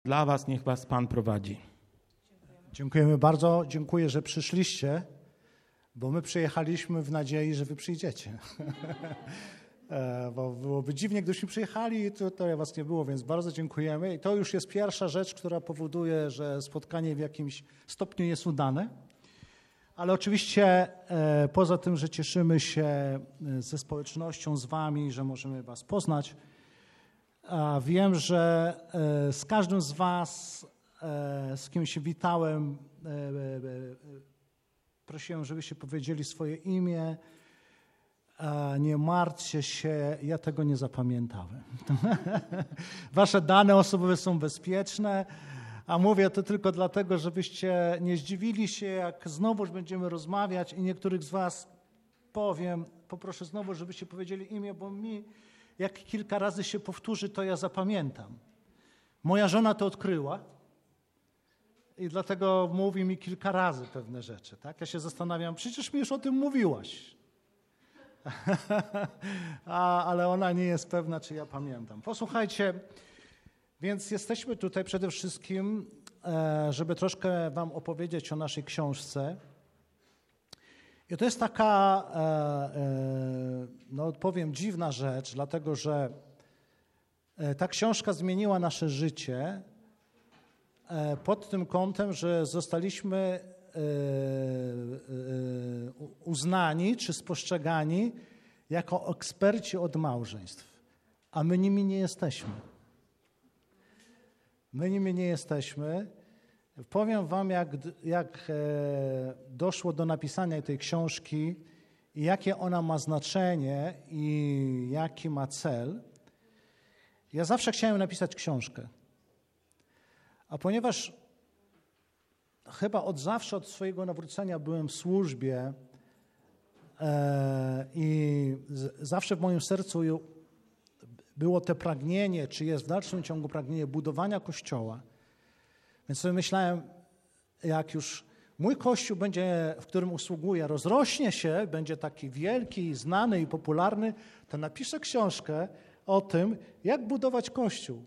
Dla was niech was Pan prowadzi. Dziękujemy bardzo. Dziękuję, że przyszliście, bo my przyjechaliśmy w nadziei, że wy przyjdziecie. Bo byłoby dziwnie, gdybyśmy przyjechali i to was nie było, więc bardzo dziękujemy. I to już jest pierwsza rzecz, która powoduje, że spotkanie w jakimś stopniu jest udane. Ale oczywiście poza tym, że cieszymy się ze społecznością, z wami, że możemy was poznać, wiem, że z każdym z was, z kim się witałem, prosiłem, żebyście powiedzieli swoje imię. Nie martwcie się, ja tego nie zapamiętałem. Wasze dane osobowe są bezpieczne, a mówię to tylko dlatego, żebyście nie zdziwili się, jak znowuż będziemy rozmawiać i niektórych z was powiem, poproszę znowu, żebyście powiedzieli imię, bo mi jak kilka razy się powtórzy, to ja zapamiętam. Moja żona to odkryła i dlatego mówi mi kilka razy pewne rzeczy. Tak? Ja się zastanawiam, przecież mi już o tym mówiłaś. Ale ona nie jest pewna, czy ja pamiętam. Posłuchajcie, więc jesteśmy tutaj przede wszystkim, żeby troszkę wam opowiedzieć o naszej książce. I to jest taka, no powiem, dziwna rzecz, dlatego że ta książka zmieniła nasze życie pod tym kątem, że zostaliśmy uznani czy spostrzegani jako eksperci od małżeństw, a my nimi nie jesteśmy. My nimi nie jesteśmy. Powiem wam, jak doszło do napisania tej książki i jakie ona ma znaczenie i jaki ma cel. Ja zawsze chciałem napisać książkę, a ponieważ chyba od zawsze, od swojego nawrócenia byłem w służbie i zawsze w moim sercu było to pragnienie, czy jest w dalszym ciągu pragnienie budowania Kościoła. Więc sobie myślałem, jak już mój Kościół będzie, w którym usługuję, rozrośnie się, będzie taki wielki, znany i popularny, to napiszę książkę o tym, jak budować Kościół.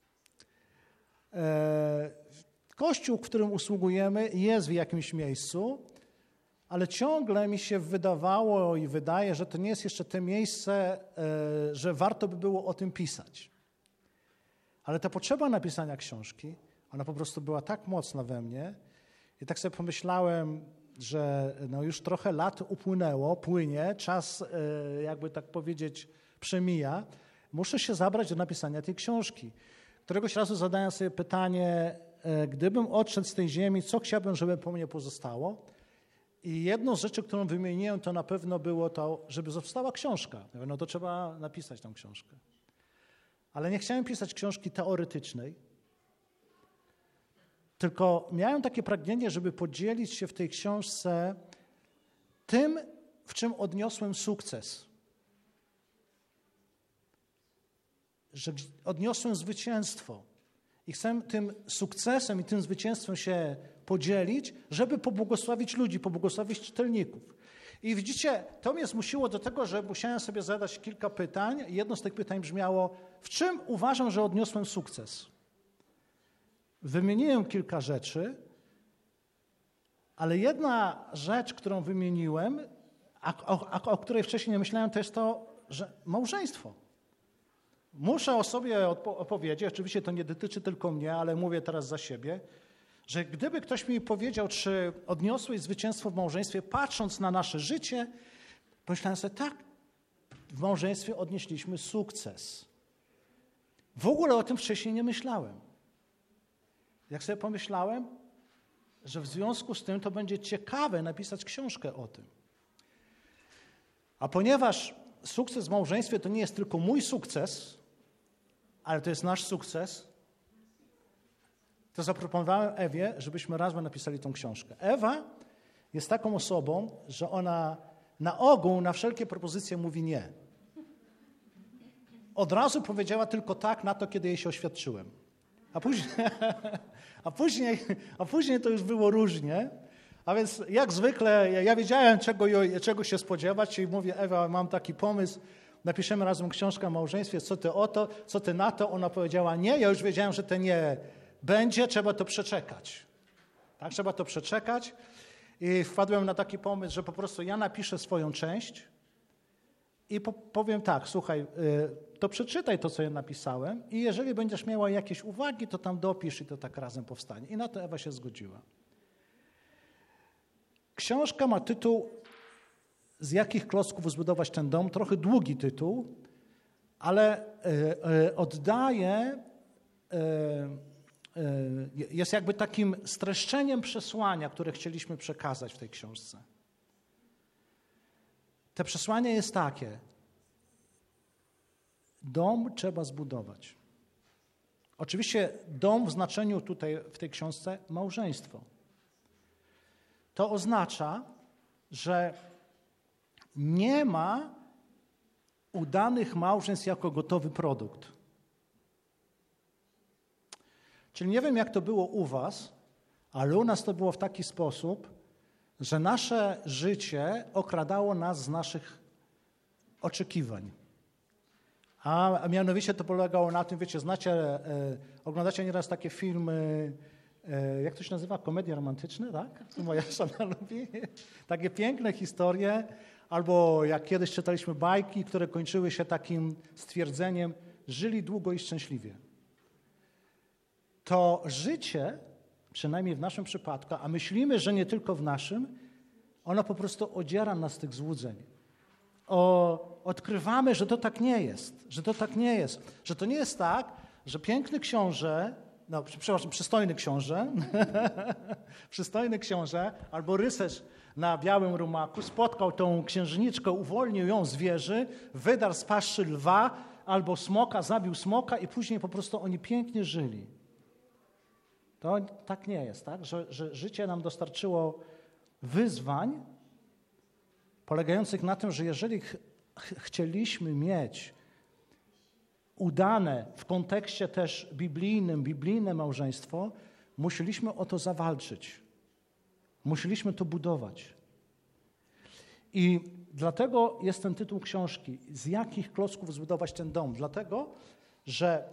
Kościół, w którym usługujemy, jest w jakimś miejscu, ale ciągle mi się wydawało i wydaje, że to nie jest jeszcze to miejsce, że warto by było o tym pisać. Ale ta potrzeba napisania książki, ona po prostu była tak mocna we mnie i tak sobie pomyślałem, że no już trochę lat upłynęło, płynie, czas, jakby tak powiedzieć, przemija. Muszę się zabrać do napisania tej książki. Któregoś razu zadałem sobie pytanie, gdybym odszedł z tej ziemi, co chciałbym, żeby po mnie pozostało? I jedną z rzeczy, którą wymieniłem, to na pewno było to, żeby została książka. No to trzeba napisać tą książkę. Ale nie chciałem pisać książki teoretycznej, tylko miałem takie pragnienie, żeby podzielić się w tej książce tym, w czym odniosłem sukces. Że odniosłem zwycięstwo. I chcę tym sukcesem i tym zwycięstwem się podzielić, żeby pobłogosławić ludzi, pobłogosławić czytelników. I widzicie, to mnie zmusiło do tego, że musiałem sobie zadać kilka pytań. Jedno z tych pytań brzmiało, w czym uważam, że odniosłem sukces? Wymieniłem kilka rzeczy, ale jedna rzecz, którą wymieniłem, o której wcześniej nie myślałem, to jest to, że małżeństwo. Muszę o sobie opowiedzieć, oczywiście to nie dotyczy tylko mnie, ale mówię teraz za siebie, że gdyby ktoś mi powiedział, czy odniosłeś zwycięstwo w małżeństwie, patrząc na nasze życie, pomyślałem sobie, tak, w małżeństwie odnieśliśmy sukces. W ogóle o tym wcześniej nie myślałem. Jak sobie pomyślałem, że w związku z tym to będzie ciekawe napisać książkę o tym. A ponieważ sukces w małżeństwie to nie jest tylko mój sukces, ale to jest nasz sukces, to zaproponowałem Ewie, żebyśmy razem napisali tą książkę. Ewa jest taką osobą, że ona na ogół na wszelkie propozycje mówi nie. Od razu powiedziała tylko tak na to, kiedy jej się oświadczyłem. A później to już było różnie. A więc jak zwykle ja wiedziałem, czego się spodziewać i mówię, Ewa, mam taki pomysł, napiszemy razem książkę o małżeństwie, co ty o to, co ty na to? Ona powiedziała nie, ja już wiedziałem, że to nie trzeba to przeczekać. Tak, trzeba to przeczekać. I wpadłem na taki pomysł, że po prostu ja napiszę swoją część i powiem tak, słuchaj, to przeczytaj to, co ja napisałem i jeżeli będziesz miała jakieś uwagi, to tam dopisz i to tak razem powstanie. I na to Ewa się zgodziła. Książka ma tytuł Z jakich klocków zbudować ten dom? Trochę długi tytuł, ale oddaje, jest jakby takim streszczeniem przesłania, które chcieliśmy przekazać w tej książce. To przesłanie jest takie. Dom trzeba zbudować. Oczywiście dom w znaczeniu tutaj w tej książce małżeństwo. To oznacza, że nie ma udanych małżeństw jako gotowy produkt. Czyli nie wiem, jak to było u was, ale u nas to było w taki sposób, że nasze życie okradało nas z naszych oczekiwań. A mianowicie to polegało na tym, wiecie, oglądacie nieraz takie filmy, jak to się nazywa? Komedie romantyczne, tak? Moja żona lubi. Takie piękne historie. Albo jak kiedyś czytaliśmy bajki, które kończyły się takim stwierdzeniem, żyli długo i szczęśliwie. To życie, przynajmniej w naszym przypadku, a myślimy, że nie tylko w naszym, ono po prostu odziera nas z tych złudzeń. Odkrywamy, że to tak nie jest, że to tak nie jest. Że to nie jest tak, że piękny książę, przystojny książę, przystojny książę albo rycerz na białym rumaku spotkał tą księżniczkę, uwolnił ją z wieży, wydarł z paszczy lwa albo smoka, zabił smoka i później po prostu oni pięknie żyli. To tak nie jest, tak? Że życie nam dostarczyło wyzwań polegających na tym, że jeżeli chcieliśmy mieć udane w kontekście też biblijne małżeństwo, musieliśmy o to zawalczyć. Musieliśmy to budować. I dlatego jest ten tytuł książki. Z jakich klocków zbudować ten dom? Dlatego, że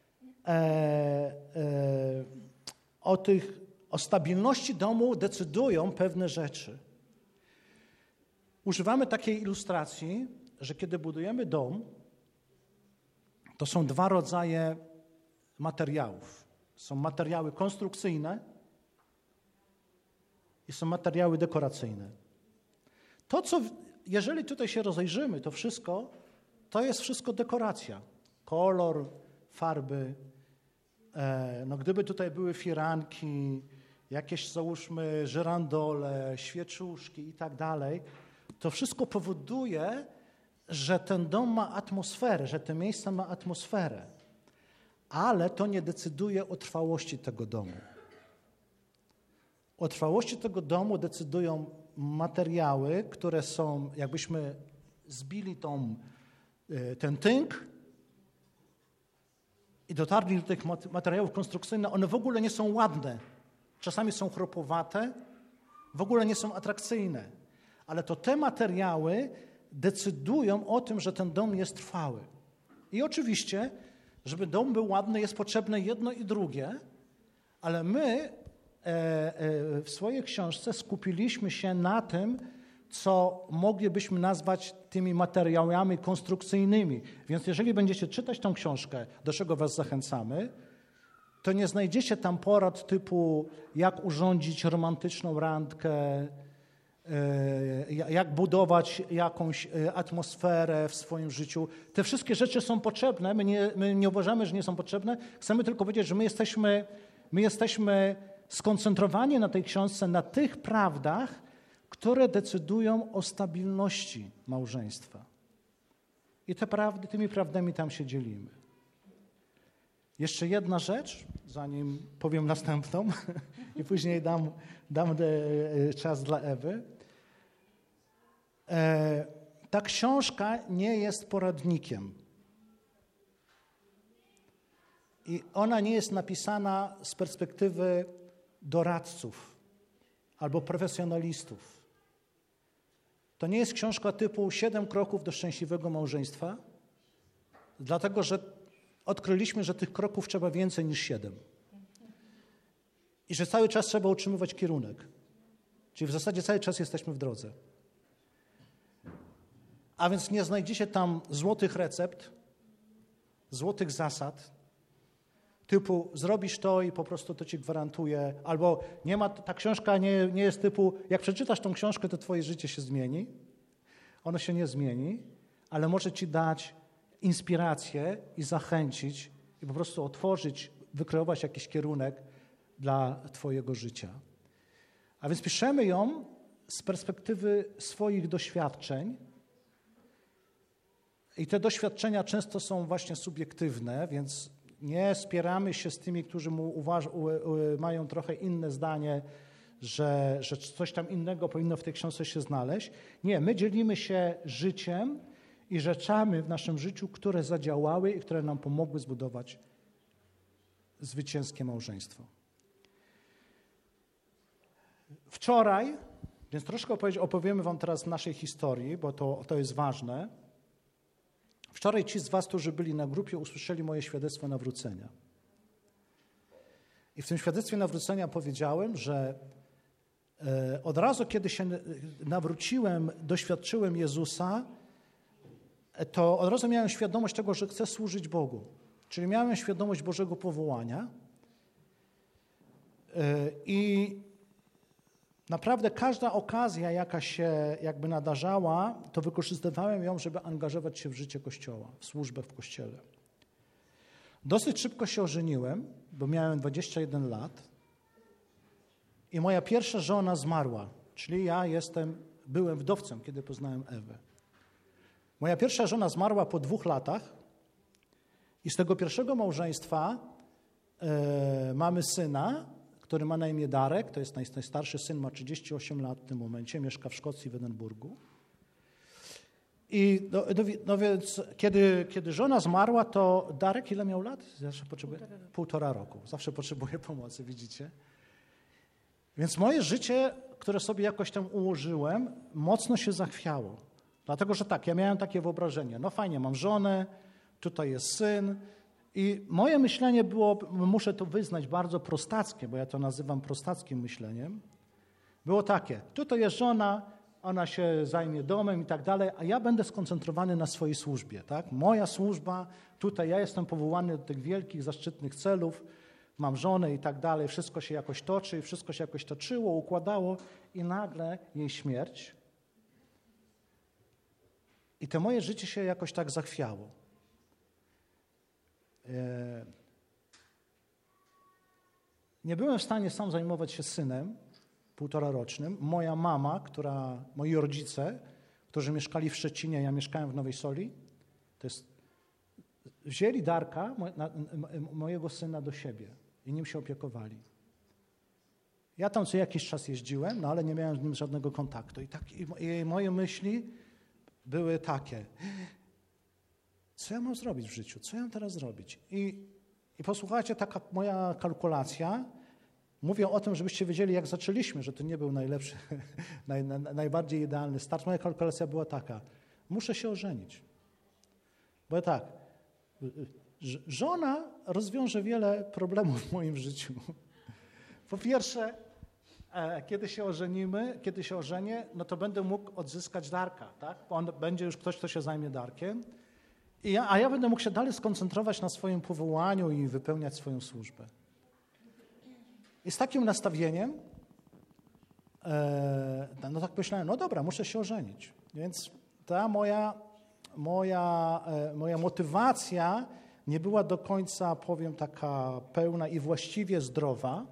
o stabilności domu decydują pewne rzeczy. Używamy takiej ilustracji, że kiedy budujemy dom, to są dwa rodzaje materiałów. Są materiały konstrukcyjne i są materiały dekoracyjne. Jeżeli tutaj się rozejrzymy, to wszystko, to jest wszystko dekoracja. Kolor, farby. Gdyby tutaj były firanki, jakieś załóżmy żyrandole, świeczuszki i tak dalej, to wszystko powoduje, że ten dom ma atmosferę, że to miejsce ma atmosferę. Ale to nie decyduje o trwałości tego domu. O trwałości tego domu decydują materiały, które są, jakbyśmy zbili ten tynk i dotarli do tych materiałów konstrukcyjnych, one w ogóle nie są ładne. Czasami są chropowate, w ogóle nie są atrakcyjne. Ale to te materiały decydują o tym, że ten dom jest trwały. I oczywiście, żeby dom był ładny, jest potrzebne jedno i drugie, ale my w swojej książce skupiliśmy się na tym, co moglibyśmy nazwać tymi materiałami konstrukcyjnymi. Więc jeżeli będziecie czytać tą książkę, do czego was zachęcamy, to nie znajdziecie tam porad typu jak urządzić romantyczną randkę, jak budować jakąś atmosferę w swoim życiu. Te wszystkie rzeczy są potrzebne, my nie uważamy, że nie są potrzebne. Chcemy tylko powiedzieć, że my jesteśmy skoncentrowani na tej książce, na tych prawdach, które decydują o stabilności małżeństwa. I tymi prawdami tam się dzielimy. Jeszcze jedna rzecz, zanim powiem następną i później dam czas dla Ewy. Ta książka nie jest poradnikiem. I ona nie jest napisana z perspektywy doradców albo profesjonalistów. To nie jest książka typu 7 kroków do szczęśliwego małżeństwa, dlatego że odkryliśmy, że tych kroków trzeba więcej niż 7. i że cały czas trzeba utrzymywać kierunek. Czyli w zasadzie cały czas jesteśmy w drodze. A więc nie znajdziecie tam złotych recept, złotych zasad, typu zrobisz to i po prostu to ci gwarantuje, albo nie ma, ta książka nie jest typu, jak przeczytasz tą książkę, to twoje życie się zmieni. Ono się nie zmieni, ale może ci dać inspirację i zachęcić i po prostu otworzyć, wykreować jakiś kierunek dla twojego życia. A więc piszemy ją z perspektywy swoich doświadczeń i te doświadczenia często są właśnie subiektywne, więc nie spieramy się z tymi, którzy mają trochę inne zdanie, że coś tam innego powinno w tej książce się znaleźć. Nie, my dzielimy się życiem i rzeczami w naszym życiu, które zadziałały i które nam pomogły zbudować zwycięskie małżeństwo. Wczoraj, więc troszkę opowiemy wam teraz naszej historii, bo to jest ważne. Wczoraj ci z was, którzy byli na grupie, usłyszeli moje świadectwo nawrócenia. I w tym świadectwie nawrócenia powiedziałem, że od razu, kiedy się nawróciłem, doświadczyłem Jezusa, to od razu miałem świadomość tego, że chcę służyć Bogu. Czyli miałem świadomość Bożego powołania i naprawdę każda okazja, jaka się jakby nadarzała, to wykorzystywałem ją, żeby angażować się w życie Kościoła, w służbę w Kościele. Dosyć szybko się ożeniłem, bo miałem 21 lat i moja pierwsza żona zmarła, czyli byłem wdowcem, kiedy poznałem Ewę. Moja pierwsza żona zmarła po 2 latach i z tego pierwszego małżeństwa mamy syna, który ma na imię Darek, to jest najstarszy syn, ma 38 lat w tym momencie, mieszka w Szkocji, w Edynburgu. I więc kiedy żona zmarła, to Darek ile miał lat? Zawsze potrzebuje 1,5 roku. Zawsze potrzebuje pomocy, widzicie? Więc moje życie, które sobie jakoś tam ułożyłem, mocno się zachwiało. Dlatego, że tak, ja miałem takie wyobrażenie, no fajnie, mam żonę, tutaj jest syn i moje myślenie było, muszę to wyznać, bardzo prostackie, bo ja to nazywam prostackim myśleniem, było takie, tutaj jest żona, ona się zajmie domem i tak dalej, a ja będę skoncentrowany na swojej służbie, tak? Moja służba, tutaj ja jestem powołany do tych wielkich, zaszczytnych celów, mam żonę i tak dalej, wszystko się jakoś toczy, wszystko się jakoś toczyło, układało i nagle jej śmierć. I to moje życie się jakoś tak zachwiało. Nie byłem w stanie sam zajmować się synem 1,5-rocznym. Moja mama, moi rodzice, którzy mieszkali w Szczecinie, ja mieszkałem w Nowej Soli, wzięli Darka, mojego syna, do siebie i nim się opiekowali. Ja tam co jakiś czas jeździłem, ale nie miałem z nim żadnego kontaktu. I moje myśli były takie, co ja mam zrobić w życiu? Co ja mam teraz zrobić? I posłuchajcie, taka moja kalkulacja, mówię o tym, żebyście wiedzieli, jak zaczęliśmy, że to nie był najlepszy, najbardziej idealny start. Moja kalkulacja była taka, muszę się ożenić. Bo tak, żona rozwiąże wiele problemów w moim życiu. Po pierwsze, kiedy się ożenię, no to będę mógł odzyskać Darka, tak? Bo on będzie już ktoś, kto się zajmie Darkiem. A ja będę mógł się dalej skoncentrować na swoim powołaniu i wypełniać swoją służbę. I z takim nastawieniem, no tak myślałem, no dobra, muszę się ożenić. Więc ta moja motywacja nie była do końca, powiem, taka pełna i właściwie zdrowa.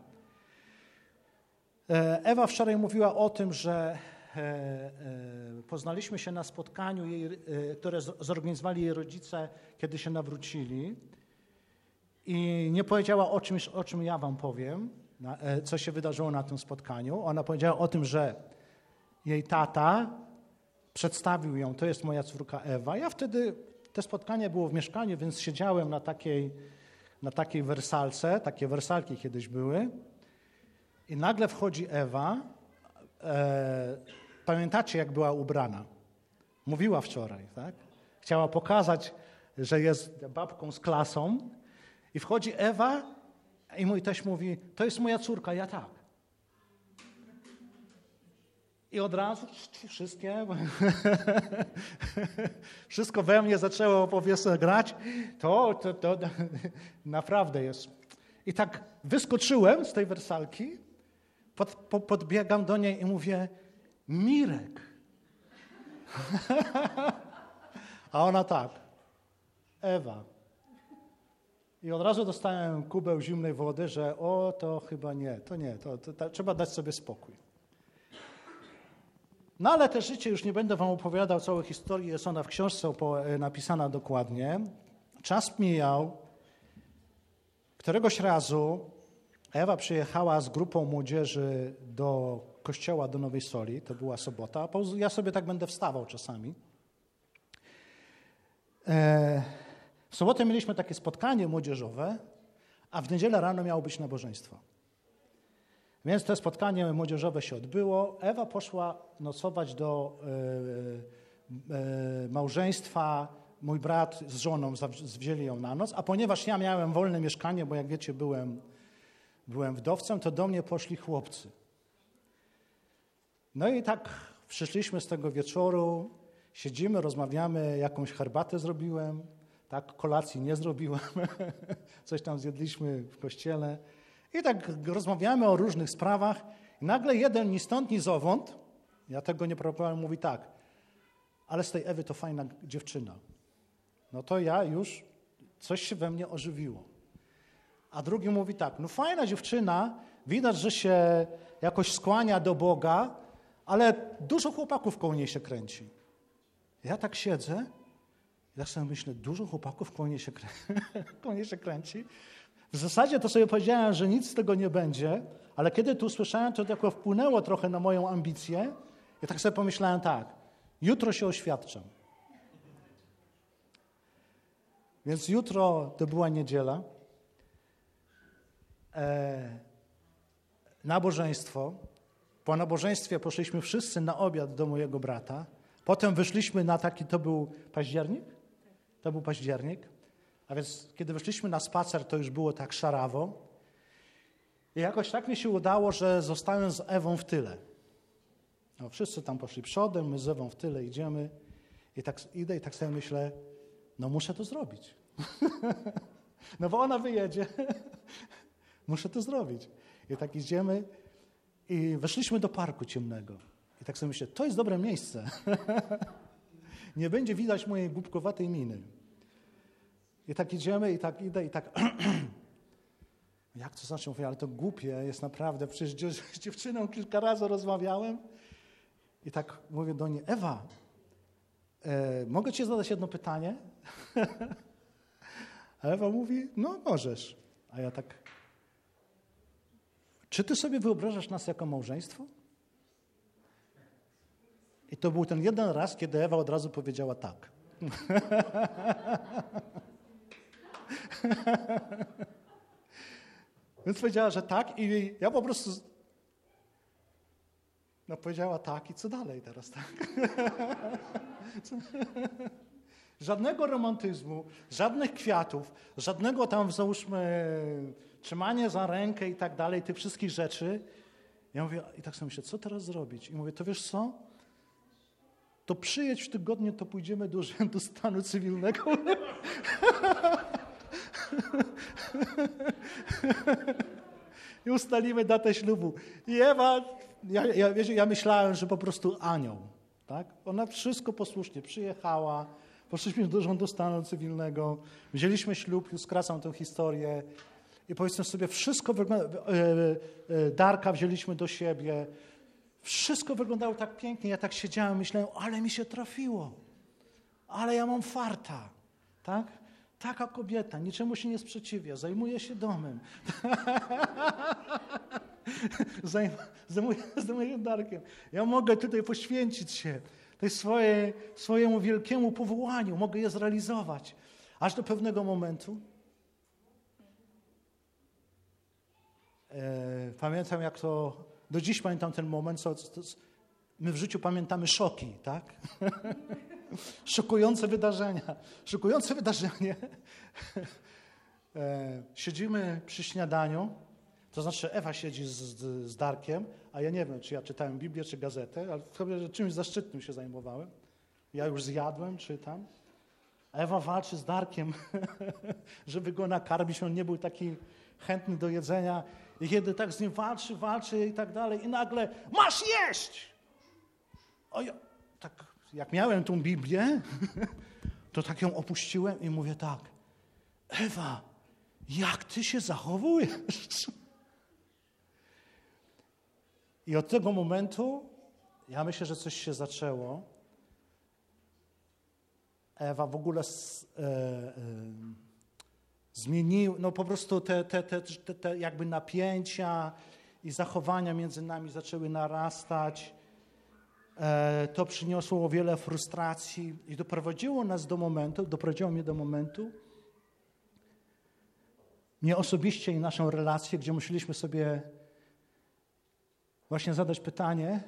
Ewa wczoraj mówiła o tym, że poznaliśmy się na spotkaniu, które zorganizowali jej rodzice, kiedy się nawrócili. I nie powiedziała o czym ja wam powiem, co się wydarzyło na tym spotkaniu. Ona powiedziała o tym, że jej tata przedstawił ją, to jest moja córka Ewa. Ja wtedy, to spotkanie było w mieszkaniu, więc siedziałem na takiej wersalce, takie wersalki kiedyś były. I nagle wchodzi Ewa. Pamiętacie, jak była ubrana? Mówiła wczoraj, tak? Chciała pokazać, że jest babką z klasą. I wchodzi Ewa I mój teść mówi, to jest moja córka, ja tak. I od razu wszystko we mnie zaczęło grać. To naprawdę jest. I tak wyskoczyłem z tej wersalki, podbiegam do niej i mówię, Mirek. A ona tak, Ewa. I od razu dostałem kubeł zimnej wody, że to chyba nie, to trzeba dać sobie spokój. No ale te życie, już nie będę wam opowiadał całej historii, jest ona w książce napisana dokładnie. Czas mijał. Któregoś razu Ewa przyjechała z grupą młodzieży do kościoła do Nowej Soli, to była sobota, ja sobie tak będę wstawał czasami. W sobotę mieliśmy takie spotkanie młodzieżowe, a w niedzielę rano miało być nabożeństwo. Więc to spotkanie młodzieżowe się odbyło. Ewa poszła nocować do małżeństwa. Mój brat z żoną wzięli ją na noc, a ponieważ ja miałem wolne mieszkanie, bo jak wiecie byłem wdowcem, to do mnie poszli chłopcy. No i tak przyszliśmy z tego wieczoru, siedzimy, rozmawiamy, jakąś herbatę zrobiłem, tak, kolacji nie zrobiłem, coś tam zjedliśmy w kościele i tak rozmawiamy o różnych sprawach i nagle jeden ni stąd, ni zowąd, ja tego nie próbowałem, mówi tak, ale z tej Ewy to fajna dziewczyna. No to ja już, coś się we mnie ożywiło. A drugi mówi tak, no fajna dziewczyna, widać, że się jakoś skłania do Boga, ale dużo chłopaków koło niej się kręci. Ja tak siedzę, ja sobie myślę, dużo chłopaków koło niej się kręci. W zasadzie to sobie powiedziałem, że nic z tego nie będzie, ale kiedy tu usłyszałem, to tylko wpłynęło trochę na moją ambicję. Ja tak sobie pomyślałem tak, jutro się oświadczam. Więc jutro to była niedziela. Nabożeństwo. Po nabożeństwie poszliśmy wszyscy na obiad do mojego brata. Potem wyszliśmy na taki, to był październik? To był październik. A więc kiedy wyszliśmy na spacer, to już było tak szarawo. I jakoś tak mi się udało, że zostałem z Ewą w tyle. No, wszyscy tam poszli przodem, my z Ewą w tyle idziemy. I tak idę i tak sobie myślę, no muszę to zrobić. No bo ona wyjedzie. Muszę to zrobić. I tak idziemy i weszliśmy do parku ciemnego. I tak sobie myślę, to jest dobre miejsce. Nie będzie widać mojej głupkowatej miny. I tak idziemy i tak idę i tak... Jak to znaczy? Mówię, ale to głupie jest naprawdę. Przecież z dziewczyną kilka razy rozmawiałem. I tak mówię do niej, Ewa, mogę ci zadać jedno pytanie? A Ewa mówi, no możesz. A ja tak, czy ty sobie wyobrażasz nas jako małżeństwo? I to był ten jeden raz, kiedy Ewa od razu powiedziała tak. Więc powiedziała, że tak i ja po prostu... No powiedziała tak i co dalej teraz, tak? Żadnego romantyzmu, żadnych kwiatów, żadnego tam, załóżmy, trzymania za rękę i tak dalej, tych wszystkich rzeczy. Ja mówię, i tak sobie myślę, co teraz zrobić? I mówię, to wiesz co? To przyjedź w tygodniu, to pójdziemy do Urzędu Stanu Cywilnego. I ustalimy datę ślubu. I Ewa, ja myślałem, że po prostu anioł. Tak? Ona wszystko posłusznie przyjechała, poszliśmy do Urzędu Stanu Cywilnego, wzięliśmy ślub, już skracam tę historię i powiedzmy sobie, wszystko Darka wzięliśmy do siebie, wszystko wyglądało tak pięknie, ja tak siedziałem, myślałem, ale mi się trafiło, ale ja mam farta, tak? Taka kobieta, niczemu się nie sprzeciwia, zajmuje się domem. Zajmuję Darkiem. Ja mogę tutaj poświęcić się tej swojemu wielkiemu powołaniu, mogę je zrealizować. Aż do pewnego momentu. Pamiętam, jak to, do dziś pamiętam ten moment, my w życiu pamiętamy szoki, tak? Szokujące wydarzenia. Szokujące wydarzenie. Siedzimy przy śniadaniu, to znaczy Ewa siedzi z Darkiem, a ja nie wiem, czy ja czytałem Biblię, czy gazetę, ale chyba, że czymś zaszczytnym się zajmowałem. Ja już zjadłem, czytam. A Ewa walczy z Darkiem, żeby go nakarmić. On nie był taki chętny do jedzenia. I kiedy tak z nim walczy i tak dalej, i nagle masz jeść! O ja, tak jak miałem tą Biblię, to tak ją opuściłem i mówię tak, Ewa, jak ty się zachowujesz? I od tego momentu, ja myślę, że coś się zaczęło. Ewa w ogóle zmienił, no po prostu te jakby napięcia i zachowania między nami zaczęły narastać. To przyniosło o wiele frustracji i doprowadziło mnie do momentu, mnie osobiście i naszą relację, gdzie musieliśmy sobie właśnie zadać pytanie,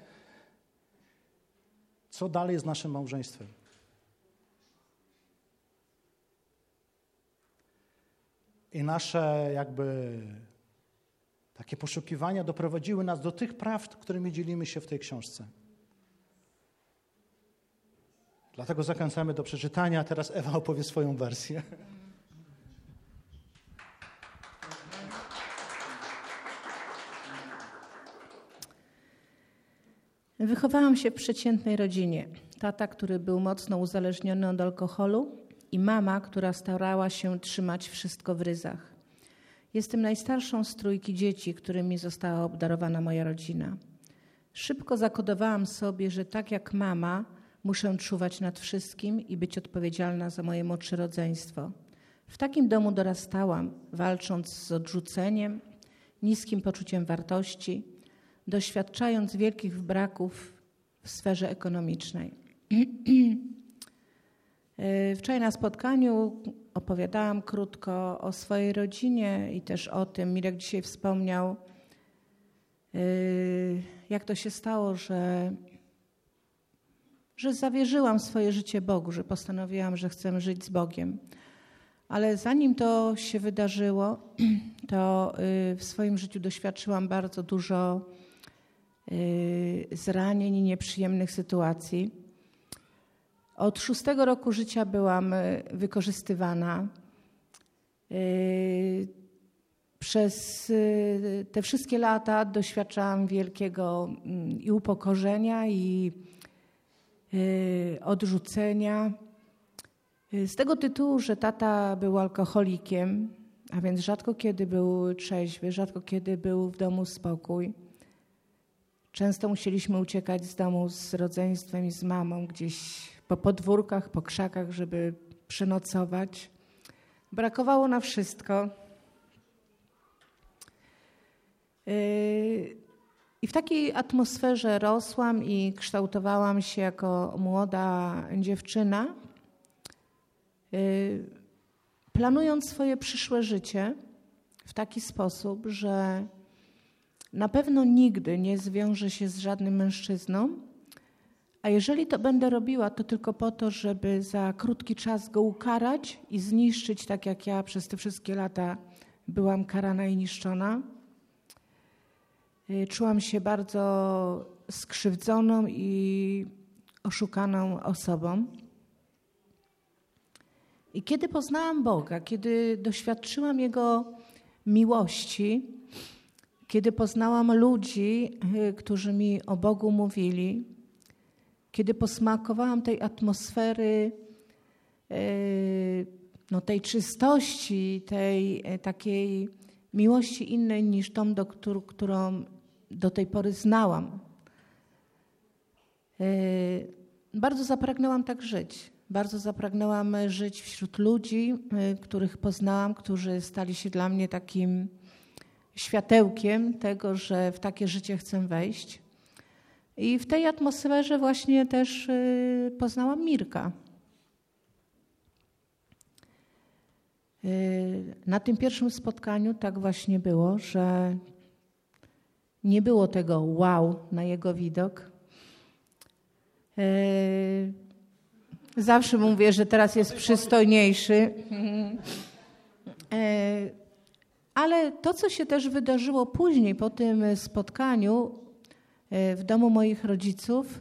co dalej z naszym małżeństwem. I nasze jakby takie poszukiwania doprowadziły nas do tych prawd, którymi dzielimy się w tej książce. Dlatego zachęcamy do przeczytania. Teraz Ewa opowie swoją wersję. Wychowałam się w przeciętnej rodzinie. Tata, który był mocno uzależniony od alkoholu i mama, która starała się trzymać wszystko w ryzach. Jestem najstarszą z trójki dzieci, którymi została obdarowana moja rodzina. Szybko zakodowałam sobie, że tak jak mama, muszę czuwać nad wszystkim i być odpowiedzialna za moje młodsze rodzeństwo. W takim domu dorastałam, walcząc z odrzuceniem, niskim poczuciem wartości, doświadczając wielkich braków w sferze ekonomicznej. Wczoraj na spotkaniu opowiadałam krótko o swojej rodzinie i też o tym, Mirek dzisiaj wspomniał, jak to się stało, że zawierzyłam swoje życie Bogu, że postanowiłam, że chcę żyć z Bogiem. Ale zanim to się wydarzyło, to w swoim życiu doświadczyłam bardzo dużo zranień i nieprzyjemnych sytuacji. Od 6 roku życia byłam wykorzystywana. Przez te wszystkie lata doświadczałam wielkiego i upokorzenia, i odrzucenia. Z tego tytułu, że tata był alkoholikiem, a więc rzadko kiedy był trzeźwy, rzadko kiedy był w domu spokój. Często musieliśmy uciekać z domu z rodzeństwem i z mamą gdzieś po podwórkach, po krzakach, żeby przenocować. Brakowało na wszystko. I w takiej atmosferze rosłam i kształtowałam się jako młoda dziewczyna, planując swoje przyszłe życie w taki sposób, że na pewno nigdy nie zwiążę się z żadnym mężczyzną, a jeżeli to będę robiła, to tylko po to, żeby za krótki czas go ukarać i zniszczyć, tak jak ja przez te wszystkie lata byłam karana i niszczona. Czułam się bardzo skrzywdzoną i oszukaną osobą. I kiedy poznałam Boga, kiedy doświadczyłam Jego miłości, kiedy poznałam ludzi, którzy mi o Bogu mówili, kiedy posmakowałam tej atmosfery, tej czystości, tej takiej miłości innej niż tą, którą do tej pory znałam. Bardzo zapragnęłam tak żyć. Bardzo zapragnęłam żyć wśród ludzi, których poznałam, którzy stali się dla mnie takim światełkiem tego, że w takie życie chcę wejść. I w tej atmosferze właśnie też poznałam Mirka. Na tym pierwszym spotkaniu tak właśnie było, że nie było tego wow na jego widok. Zawsze mówię, że teraz jest przystojniejszy. Ale to, co się też wydarzyło później po tym spotkaniu w domu moich rodziców,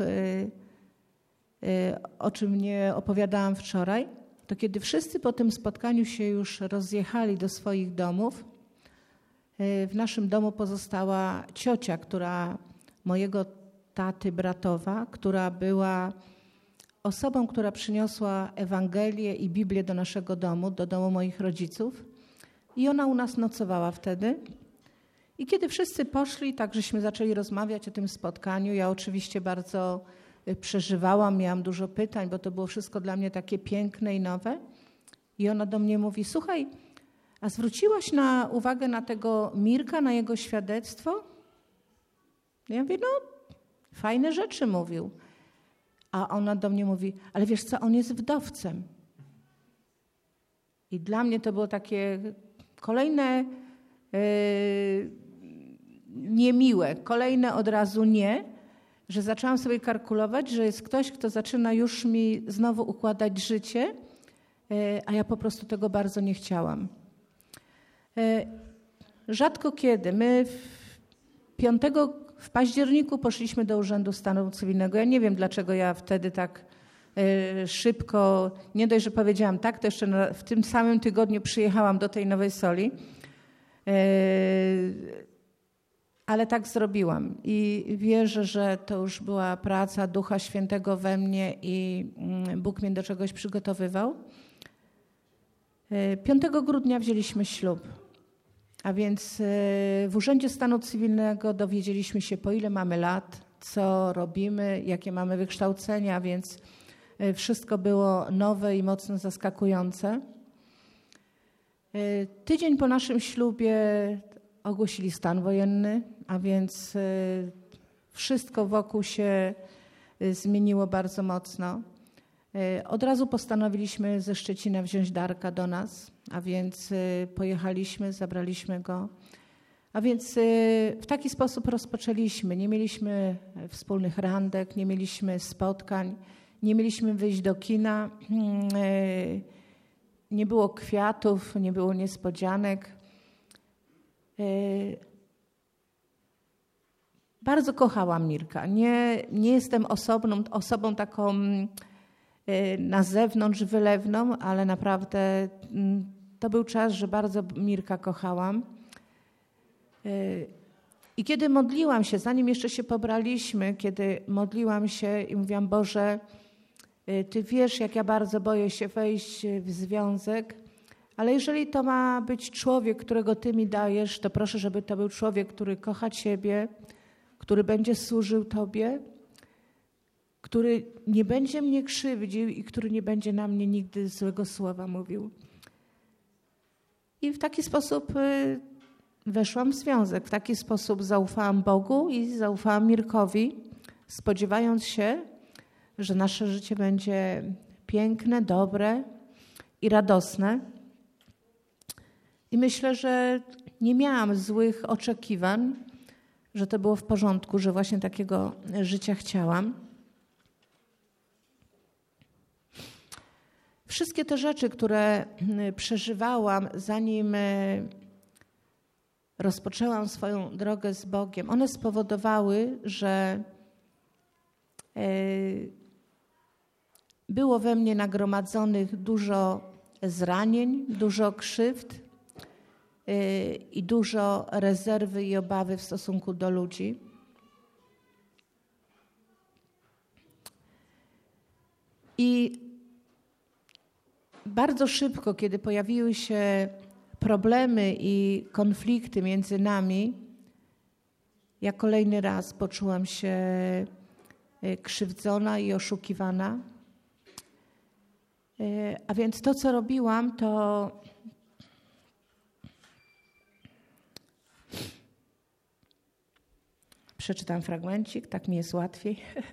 o czym nie opowiadałam wczoraj, to kiedy wszyscy po tym spotkaniu się już rozjechali do swoich domów, w naszym domu pozostała ciocia, mojego taty bratowa, która była osobą, która przyniosła Ewangelię i Biblię do naszego domu, do domu moich rodziców. I ona u nas nocowała wtedy. I kiedy wszyscy poszli, tak żeśmy zaczęli rozmawiać o tym spotkaniu, ja oczywiście bardzo przeżywałam, miałam dużo pytań, bo to było wszystko dla mnie takie piękne i nowe. I ona do mnie mówi: słuchaj, a zwróciłaś uwagę na tego Mirka, na jego świadectwo? Ja mówię, no fajne rzeczy mówił. A ona do mnie mówi: ale wiesz co, on jest wdowcem. I dla mnie to było takie kolejne niemiłe, kolejne od razu nie, że zaczęłam sobie kalkulować, że jest ktoś, kto zaczyna już mi znowu układać życie, a ja po prostu tego bardzo nie chciałam. Rzadko kiedy. My 5 w październiku poszliśmy do Urzędu Stanu Cywilnego. Ja nie wiem, dlaczego ja wtedy tak szybko, nie dość, że powiedziałam tak, to jeszcze w tym samym tygodniu przyjechałam do tej Nowej Soli. Ale tak zrobiłam i wierzę, że to już była praca Ducha Świętego we mnie i Bóg mnie do czegoś przygotowywał. 5 grudnia wzięliśmy ślub, a więc w Urzędzie Stanu Cywilnego dowiedzieliśmy się, po ile mamy lat, co robimy, jakie mamy wykształcenia, a więc wszystko było nowe i mocno zaskakujące. Tydzień po naszym ślubie ogłosili stan wojenny, a więc wszystko wokół się zmieniło bardzo mocno. Od razu postanowiliśmy ze Szczecina wziąć Darka do nas, a więc pojechaliśmy, zabraliśmy go. A więc w taki sposób rozpoczęliśmy. Nie mieliśmy wspólnych randek, nie mieliśmy spotkań, nie mieliśmy wyjść do kina, nie było kwiatów, nie było niespodzianek. Bardzo kochałam Mirka. Nie jestem osobą taką na zewnątrz wylewną, ale naprawdę to był czas, że bardzo Mirka kochałam. I kiedy modliłam się, zanim jeszcze się pobraliśmy, kiedy modliłam się i mówiłam: Boże, Ty wiesz, jak ja bardzo boję się wejść w związek, ale jeżeli to ma być człowiek, którego Ty mi dajesz, to proszę, żeby to był człowiek, który kocha Ciebie, który będzie służył Tobie, który nie będzie mnie krzywdził i który nie będzie na mnie nigdy złego słowa mówił. I w taki sposób weszłam w związek. W taki sposób zaufałam Bogu i zaufałam Mirkowi, spodziewając się, że nasze życie będzie piękne, dobre i radosne. I myślę, że nie miałam złych oczekiwań, że to było w porządku, że właśnie takiego życia chciałam. Wszystkie te rzeczy, które przeżywałam, zanim rozpoczęłam swoją drogę z Bogiem, one spowodowały, że było we mnie nagromadzonych dużo zranień, dużo krzywd i dużo rezerwy i obawy w stosunku do ludzi. I bardzo szybko, kiedy pojawiły się problemy i konflikty między nami, ja kolejny raz poczułam się krzywdzona i oszukiwana. A więc to, co robiłam, to przeczytam fragmencik, tak mi jest łatwiej.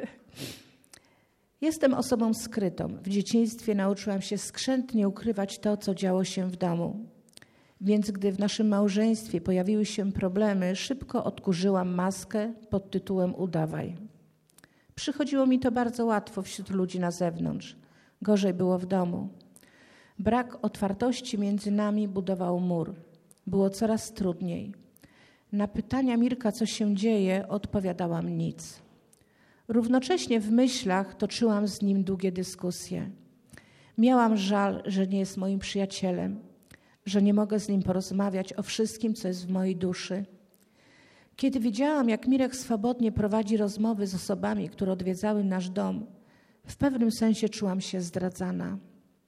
Jestem osobą skrytą. W dzieciństwie nauczyłam się skrzętnie ukrywać to, co działo się w domu. Więc gdy w naszym małżeństwie pojawiły się problemy, szybko odkurzyłam maskę pod tytułem udawaj. Przychodziło mi to bardzo łatwo wśród ludzi na zewnątrz. Gorzej było w domu. Brak otwartości między nami budował mur. Było coraz trudniej. Na pytania Mirka, co się dzieje, odpowiadałam nic. Równocześnie w myślach toczyłam z nim długie dyskusje. Miałam żal, że nie jest moim przyjacielem, że nie mogę z nim porozmawiać o wszystkim, co jest w mojej duszy. Kiedy widziałam, jak Mirek swobodnie prowadzi rozmowy z osobami, które odwiedzały nasz dom, w pewnym sensie czułam się zdradzana.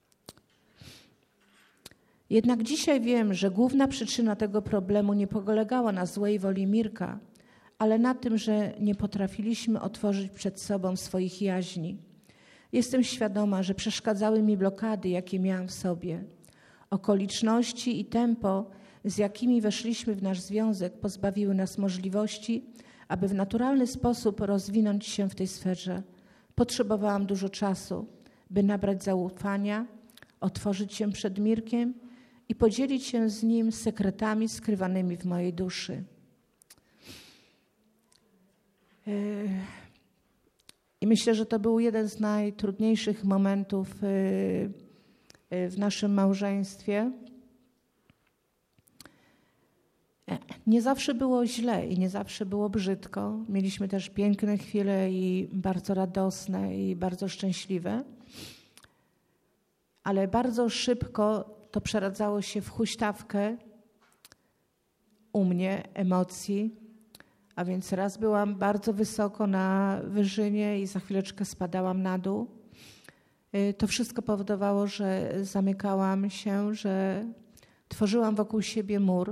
Jednak dzisiaj wiem, że główna przyczyna tego problemu nie polegała na złej woli Mirka, ale na tym, że nie potrafiliśmy otworzyć przed sobą swoich jaźni. Jestem świadoma, że przeszkadzały mi blokady, jakie miałam w sobie. Okoliczności i tempo, z jakimi weszliśmy w nasz związek, pozbawiły nas możliwości, aby w naturalny sposób rozwinąć się w tej sferze. Potrzebowałam dużo czasu, by nabrać zaufania, otworzyć się przed Mirkiem i podzielić się z nim sekretami skrywanymi w mojej duszy. I myślę, że to był jeden z najtrudniejszych momentów w naszym małżeństwie. Nie zawsze było źle i nie zawsze było brzydko. Mieliśmy też piękne chwile i bardzo radosne i bardzo szczęśliwe. Ale bardzo szybko to przeradzało się w huśtawkę u mnie emocji. A więc raz byłam bardzo wysoko na wyżynie i za chwileczkę spadałam na dół. To wszystko powodowało, że zamykałam się, że tworzyłam wokół siebie mur.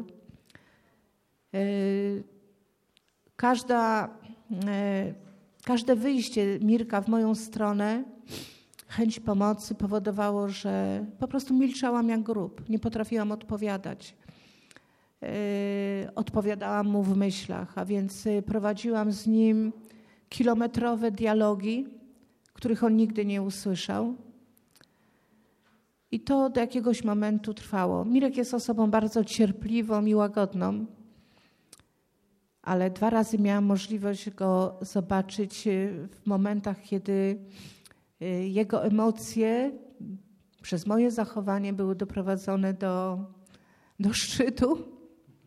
Każde wyjście Mirka w moją stronę, chęć pomocy powodowało, że po prostu milczałam jak grób. Nie potrafiłam odpowiadać. Odpowiadałam mu w myślach, a więc prowadziłam z nim kilometrowe dialogi, których on nigdy nie usłyszał. I to do jakiegoś momentu trwało. Mirek jest osobą bardzo cierpliwą i łagodną, ale 2 razy miałam możliwość go zobaczyć w momentach, kiedy jego emocje przez moje zachowanie były doprowadzone do szczytu.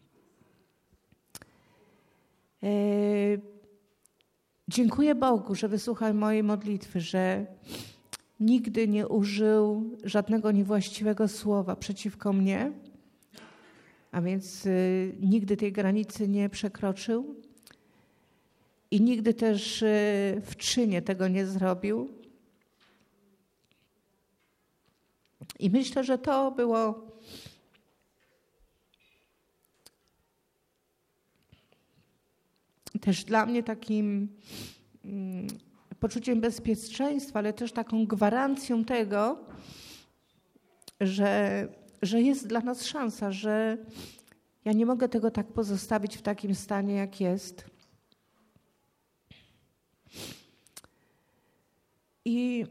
Dziękuję Bogu, że wysłuchał mojej modlitwy, że nigdy nie użył żadnego niewłaściwego słowa przeciwko mnie, a więc nigdy tej granicy nie przekroczył i nigdy też w czynie tego nie zrobił. I myślę, że to było też dla mnie takim poczuciem bezpieczeństwa, ale też taką gwarancją tego, że jest dla nas szansa, że ja nie mogę tego tak pozostawić w takim stanie, jak jest. I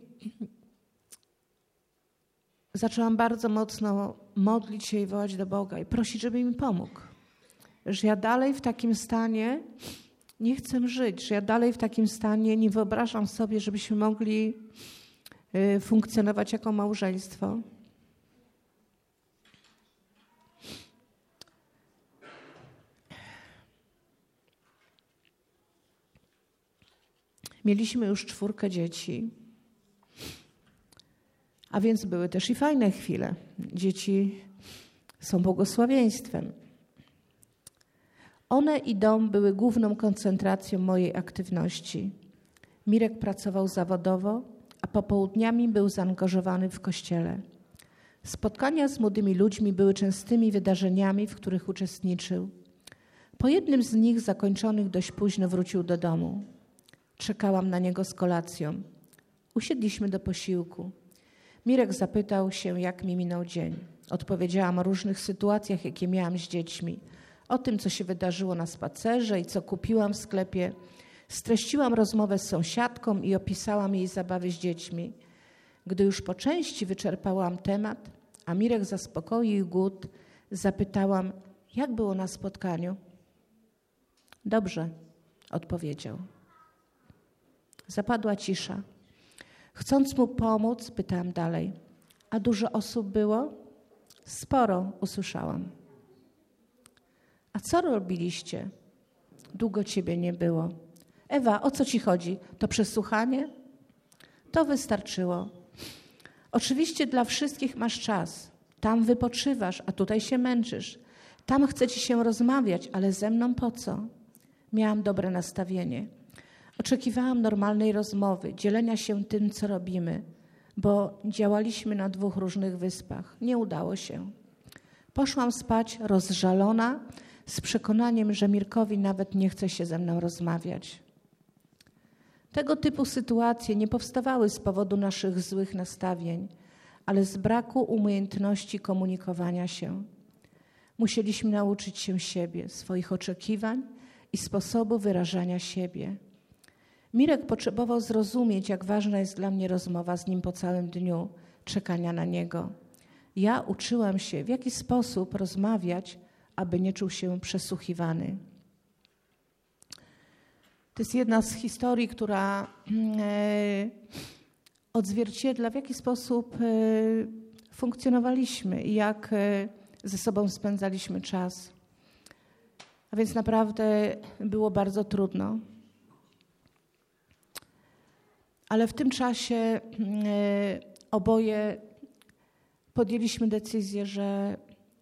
zaczęłam bardzo mocno modlić się i wołać do Boga i prosić, żeby mi pomógł. Że ja dalej w takim stanie nie chcę żyć, że ja dalej w takim stanie nie wyobrażam sobie, żebyśmy mogli funkcjonować jako małżeństwo. Mieliśmy już 4 dzieci, a więc były też i fajne chwile. Dzieci są błogosławieństwem. One i dom były główną koncentracją mojej aktywności. Mirek pracował zawodowo, a popołudniami był zaangażowany w kościele. Spotkania z młodymi ludźmi były częstymi wydarzeniami, w których uczestniczył. Po jednym z nich, zakończonych dość późno, wrócił do domu. Czekałam na niego z kolacją. Usiedliśmy do posiłku. Mirek zapytał się, jak mi minął dzień. Odpowiedziałam o różnych sytuacjach, jakie miałam z dziećmi. O tym, co się wydarzyło na spacerze i co kupiłam w sklepie. Streściłam rozmowę z sąsiadką i opisałam jej zabawy z dziećmi. Gdy już po części wyczerpałam temat, a Mirek zaspokoił głód, zapytałam, jak było na spotkaniu. Dobrze, odpowiedział. Zapadła cisza. Chcąc mu pomóc, pytałam dalej. A dużo osób było? Sporo, usłyszałam. A co robiliście? Długo ciebie nie było. Ewa, o co ci chodzi? To przesłuchanie? To wystarczyło. Oczywiście dla wszystkich masz czas. Tam wypoczywasz, a tutaj się męczysz. Tam chce ci się rozmawiać, ale ze mną po co? Miałam dobre nastawienie. Oczekiwałam normalnej rozmowy, dzielenia się tym, co robimy, bo działaliśmy na 2 różnych wyspach. Nie udało się. Poszłam spać rozżalona, z przekonaniem, że Mirkowi nawet nie chce się ze mną rozmawiać. Tego typu sytuacje nie powstawały z powodu naszych złych nastawień, ale z braku umiejętności komunikowania się. Musieliśmy nauczyć się siebie, swoich oczekiwań i sposobu wyrażania siebie. Mirek potrzebował zrozumieć, jak ważna jest dla mnie rozmowa z nim po całym dniu czekania na niego. Ja uczyłam się, w jaki sposób rozmawiać, aby nie czuł się przesłuchiwany. To jest jedna z historii, która odzwierciedla, w jaki sposób funkcjonowaliśmy i jak ze sobą spędzaliśmy czas. A więc naprawdę było bardzo trudno. Ale w tym czasie oboje podjęliśmy decyzję, że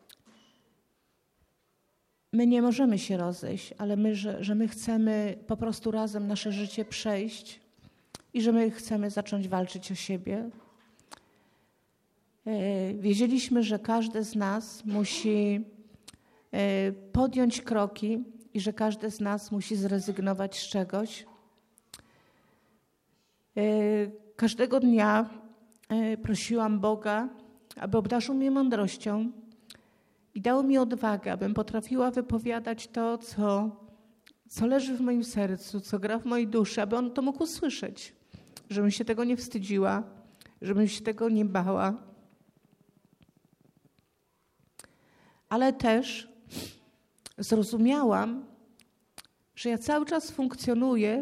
my nie możemy się rozejść, ale że my chcemy po prostu razem nasze życie przejść i że my chcemy zacząć walczyć o siebie. Wiedzieliśmy, że każdy z nas musi podjąć kroki i że każdy z nas musi zrezygnować z czegoś. Każdego dnia prosiłam Boga, aby obdarzył mnie mądrością i dał mi odwagę, abym potrafiła wypowiadać to, co leży w moim sercu, co gra w mojej duszy, aby On to mógł usłyszeć, żebym się tego nie wstydziła, żebym się tego nie bała. Ale też zrozumiałam, że ja cały czas funkcjonuję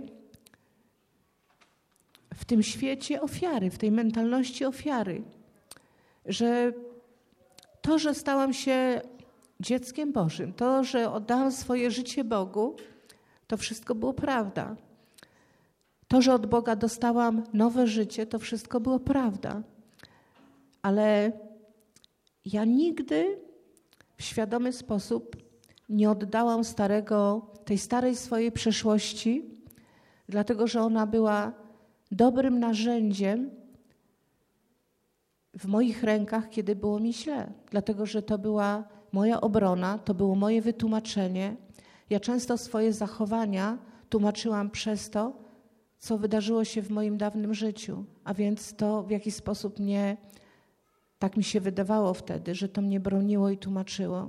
w tym świecie ofiary, w tej mentalności ofiary, że to, że stałam się dzieckiem Bożym, to, że oddałam swoje życie Bogu, to wszystko było prawda. To, że od Boga dostałam nowe życie, to wszystko było prawda. Ale ja nigdy w świadomy sposób nie oddałam tej starej swojej przeszłości, dlatego że ona była dobrym narzędziem w moich rękach, kiedy było mi źle. Dlatego że to była moja obrona, to było moje wytłumaczenie. Ja często swoje zachowania tłumaczyłam przez to, co wydarzyło się w moim dawnym życiu. A więc to w jakiś sposób tak mi się wydawało wtedy, że to mnie broniło i tłumaczyło.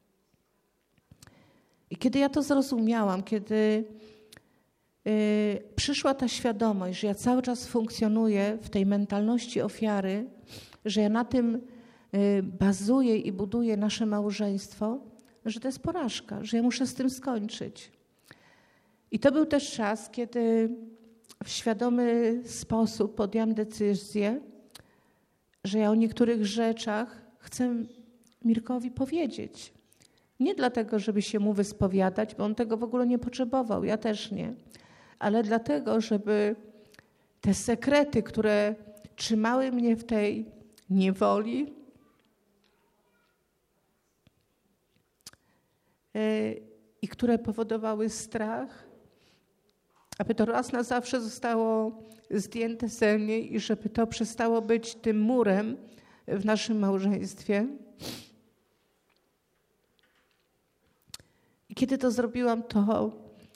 I kiedy ja to zrozumiałam, kiedy przyszła ta świadomość, że ja cały czas funkcjonuję w tej mentalności ofiary, że ja na tym bazuję i buduję nasze małżeństwo, że to jest porażka, że ja muszę z tym skończyć. I to był też czas, kiedy w świadomy sposób podjęłam decyzję, że ja o niektórych rzeczach chcę Mirkowi powiedzieć. Nie dlatego, żeby się mu wyspowiadać, bo on tego w ogóle nie potrzebował, ja też nie. Ale dlatego, żeby te sekrety, które trzymały mnie w tej niewoli, i które powodowały strach, aby to raz na zawsze zostało zdjęte ze mnie i żeby to przestało być tym murem w naszym małżeństwie. I kiedy to zrobiłam, to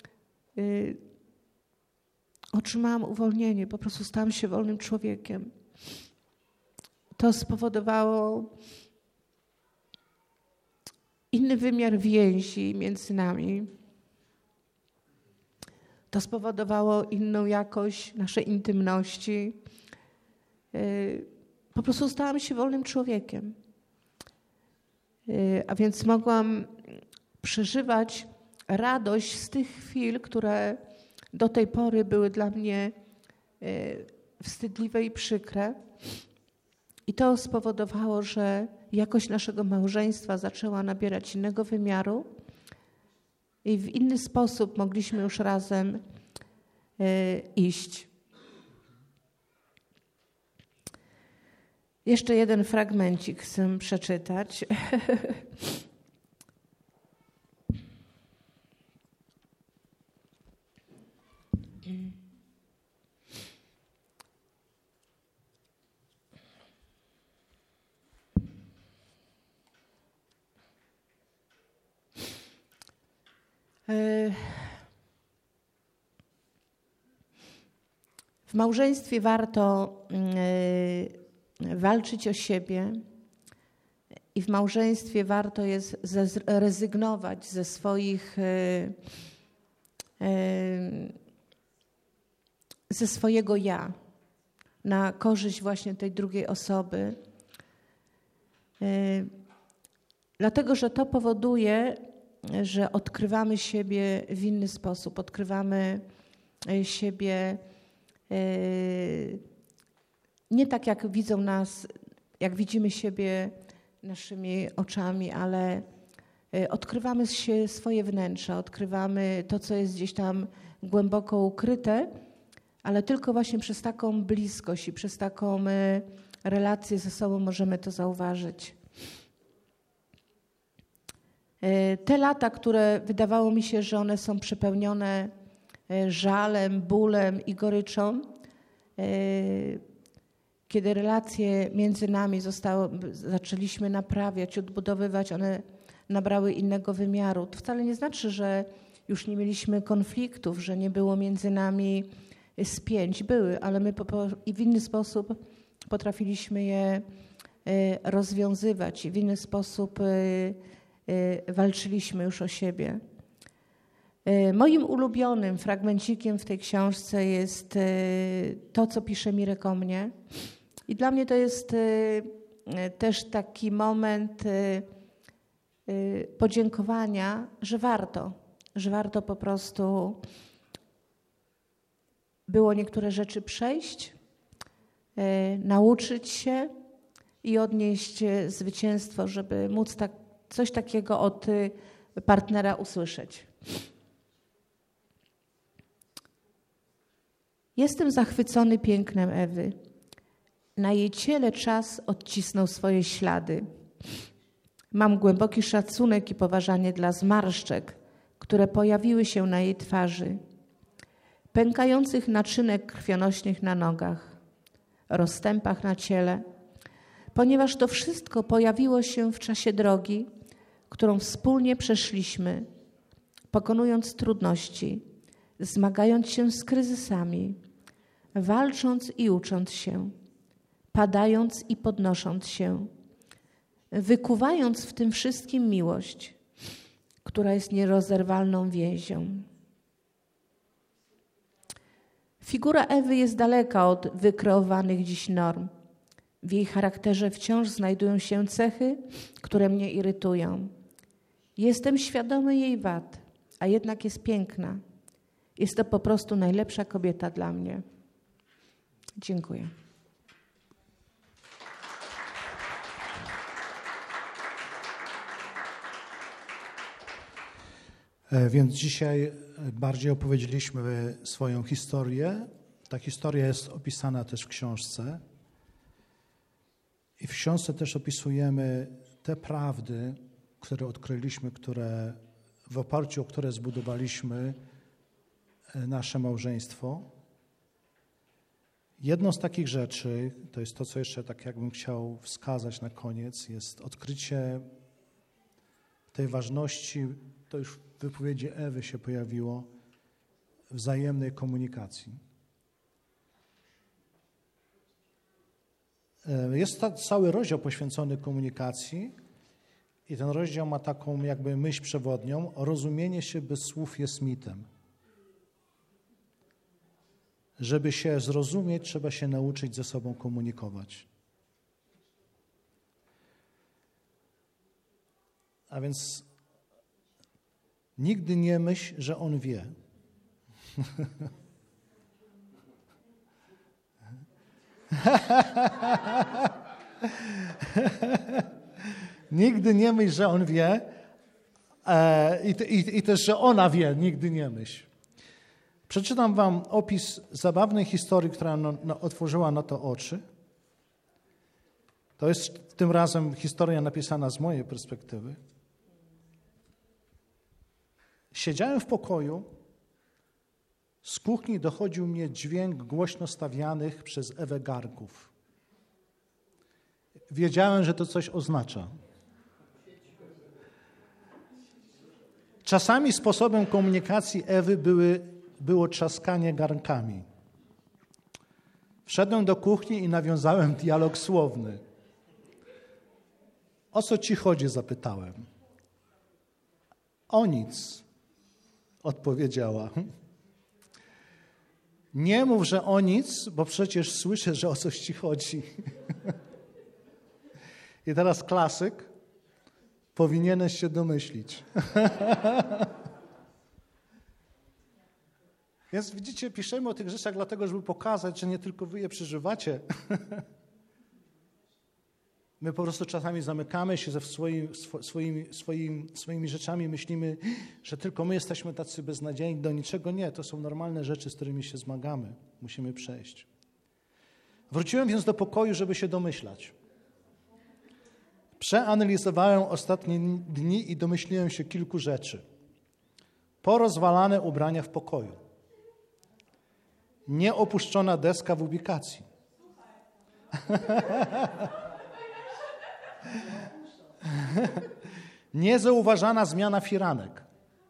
otrzymałam uwolnienie, po prostu stałam się wolnym człowiekiem. To spowodowało inny wymiar więzi między nami. To spowodowało inną jakość naszej intymności. Po prostu stałam się wolnym człowiekiem. A więc mogłam przeżywać radość z tych chwil, które do tej pory były dla mnie wstydliwe i przykre. I to spowodowało, że jakość naszego małżeństwa zaczęła nabierać innego wymiaru i w inny sposób mogliśmy już razem iść. Jeszcze jeden fragmencik chcę przeczytać. W małżeństwie warto walczyć o siebie i w małżeństwie warto jest rezygnować ze swojego ja na korzyść właśnie tej drugiej osoby. Dlatego, że to powoduje, że odkrywamy siebie w inny sposób, odkrywamy siebie nie tak, jak widzą nas, jak widzimy siebie naszymi oczami, ale odkrywamy swoje wnętrza, odkrywamy to, co jest gdzieś tam głęboko ukryte, ale tylko właśnie przez taką bliskość i przez taką relację ze sobą możemy to zauważyć. Te lata, które wydawało mi się, że one są przepełnione żalem, bólem i goryczą, kiedy relacje między nami zaczęliśmy naprawiać, odbudowywać, one nabrały innego wymiaru. To wcale nie znaczy, że już nie mieliśmy konfliktów, że nie było między nami spięć. Były, ale my i w inny sposób potrafiliśmy je rozwiązywać i w inny sposób walczyliśmy już o siebie. Moim ulubionym fragmencikiem w tej książce jest to, co pisze Mirek o mnie. I dla mnie to jest też taki moment podziękowania, że warto po prostu było niektóre rzeczy przejść, nauczyć się i odnieść zwycięstwo, żeby móc coś takiego od partnera usłyszeć. Jestem zachwycony pięknem Ewy. Na jej ciele czas odcisnął swoje ślady. Mam głęboki szacunek i poważanie dla zmarszczek, które pojawiły się na jej twarzy, pękających naczynek krwionośnych na nogach, rozstępach na ciele, ponieważ to wszystko pojawiło się w czasie drogi, którą wspólnie przeszliśmy, pokonując trudności, zmagając się z kryzysami, walcząc i ucząc się, padając i podnosząc się, wykuwając w tym wszystkim miłość, która jest nierozerwalną więzią. Figura Ewy jest daleka od wykreowanych dziś norm. W jej charakterze wciąż znajdują się cechy, które mnie irytują. Jestem świadomy jej wad, a jednak jest piękna. Jest to po prostu najlepsza kobieta dla mnie. Dziękuję. Więc dzisiaj bardziej opowiedzieliśmy swoją historię. Ta historia jest opisana też w książce. I w książce też opisujemy te prawdy, które odkryliśmy, w oparciu o które zbudowaliśmy nasze małżeństwo. Jedną z takich rzeczy, to jest to, co jeszcze tak jakbym chciał wskazać na koniec, jest odkrycie tej ważności, to już w wypowiedzi Ewy się pojawiło, wzajemnej komunikacji. Jest cały rozdział poświęcony komunikacji i ten rozdział ma taką jakby myśl przewodnią: rozumienie się bez słów jest mitem. Żeby się zrozumieć, trzeba się nauczyć ze sobą komunikować. A więc nigdy nie myśl, że on wie. Nigdy nie myśl, że on wie i też, że ona wie. Nigdy nie myśl. Przeczytam wam opis zabawnej historii, która otworzyła na to oczy. To jest tym razem historia napisana z mojej perspektywy. Siedziałem w pokoju. Z kuchni dochodził mnie dźwięk głośno stawianych przez Ewę garnków. Wiedziałem, że to coś oznacza. Czasami sposobem komunikacji Ewy było trzaskanie garnkami. Wszedłem do kuchni i nawiązałem dialog słowny. O co ci chodzi? Zapytałem. O nic, odpowiedziała. Nie mów, że o nic, bo przecież słyszę, że o coś ci chodzi. I teraz klasyk. Powinieneś się domyślić. Więc widzicie, piszemy o tych rzeczach dlatego, żeby pokazać, że nie tylko wy je przeżywacie. My po prostu czasami zamykamy się ze swoimi rzeczami, myślimy, że tylko my jesteśmy tacy beznadziejni, do niczego nie. To są normalne rzeczy, z którymi się zmagamy. Musimy przejść. Wróciłem więc do pokoju, żeby się domyślać. Przeanalizowałem ostatnie dni i domyśliłem się kilku rzeczy. Porozwalane ubrania w pokoju. Nieopuszczona deska w ubikacji. Niezauważana zmiana firanek.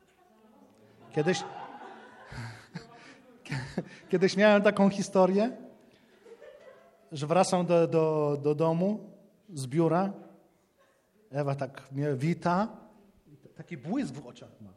Kiedyś miałem taką historię, że wracam do domu z biura. Ewa tak mnie wita. Taki błysk w oczach ma.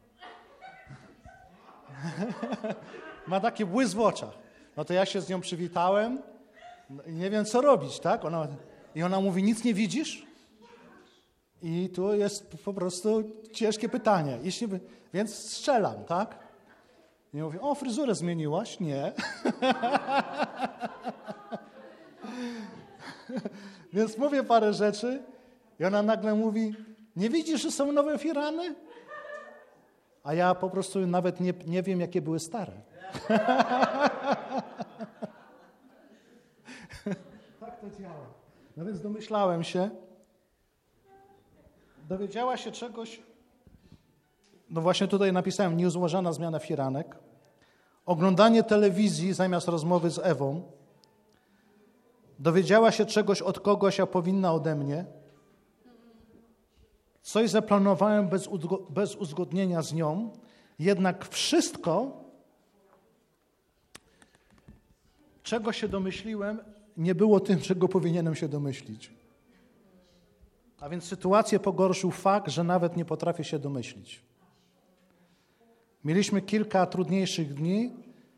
Ma taki błysk w oczach. No to ja się z nią przywitałem i nie wiem, co robić, tak? Ona mówi, nic nie widzisz? I tu jest po prostu ciężkie pytanie. Więc strzelam, tak? I mówi, o, fryzurę zmieniłaś? Nie. Więc mówię parę rzeczy i ona nagle mówi, nie widzisz, że są nowe firany? A ja po prostu nawet nie wiem, jakie były stare. Tak to działa. No więc domyślałem się. Dowiedziała się czegoś. No właśnie tutaj napisałem, niezłożona zmiana firanek. Oglądanie telewizji zamiast rozmowy z Ewą. Dowiedziała się czegoś od kogoś, a powinna ode mnie. Coś zaplanowałem bez uzgodnienia z nią. Jednak wszystko, czego się domyśliłem, nie było tym, czego powinienem się domyślić. A więc sytuację pogorszył fakt, że nawet nie potrafię się domyślić. Mieliśmy kilka trudniejszych dni,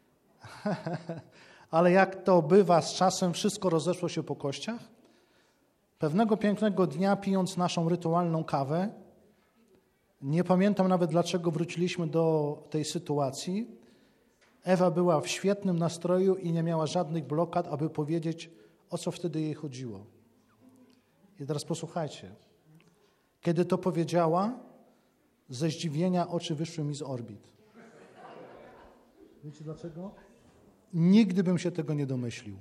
ale jak to bywa z czasem, wszystko rozeszło się po kościach. Pewnego pięknego dnia, pijąc naszą rytualną kawę, nie pamiętam nawet, dlaczego wróciliśmy do tej sytuacji. Ewa była w świetnym nastroju i nie miała żadnych blokad, aby powiedzieć, o co wtedy jej chodziło. I teraz posłuchajcie. Kiedy to powiedziała, ze zdziwienia oczy wyszły mi z orbit. Wiecie dlaczego? Nigdy bym się tego nie domyślił.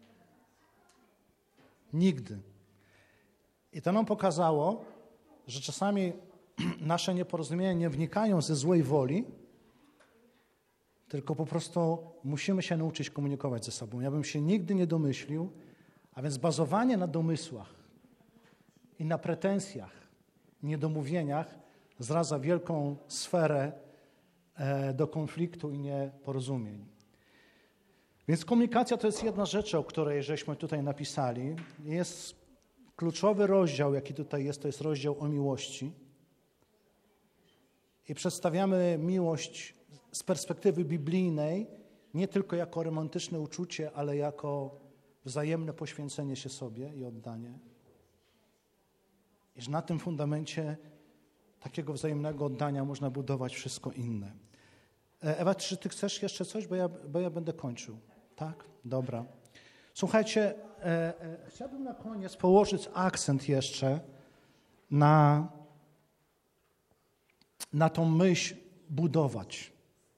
Nigdy. I to nam pokazało, że czasami nasze nieporozumienia nie wnikają ze złej woli, tylko po prostu musimy się nauczyć komunikować ze sobą. Ja bym się nigdy nie domyślił, a więc bazowanie na domysłach i na pretensjach, niedomówieniach zdradza wielką sferę do konfliktu i nieporozumień. Więc komunikacja to jest jedna rzecz, o której żeśmy tutaj napisali. Jest kluczowy rozdział, jaki tutaj jest, to jest rozdział o miłości. I przedstawiamy miłość z perspektywy biblijnej, nie tylko jako romantyczne uczucie, ale jako wzajemne poświęcenie się sobie i oddanie. I że na tym fundamencie takiego wzajemnego oddania można budować wszystko inne. Ewa, czy ty chcesz jeszcze coś? Bo ja będę kończył. Tak? Dobra. Słuchajcie, chciałbym na koniec położyć akcent jeszcze na tą myśl budować.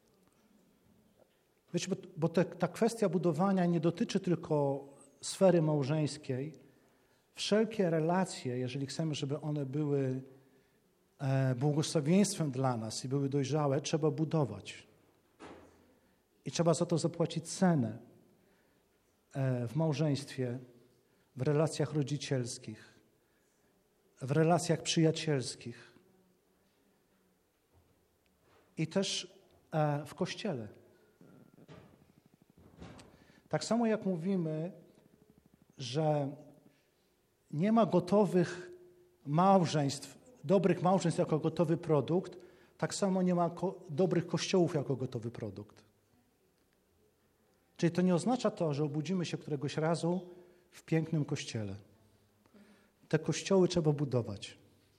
Wiecie, bo ta kwestia budowania nie dotyczy tylko sfery małżeńskiej. Wszelkie relacje, jeżeli chcemy, żeby one były błogosławieństwem dla nas i były dojrzałe, trzeba budować. I trzeba za to zapłacić cenę w małżeństwie, w relacjach rodzicielskich, w relacjach przyjacielskich i też w Kościele. Tak samo jak mówimy, że nie ma gotowych małżeństw, dobrych małżeństw jako gotowy produkt, tak samo nie ma dobrych kościołów jako gotowy produkt. Czyli to nie oznacza to, że obudzimy się któregoś razu w pięknym kościele. Te kościoły trzeba budować.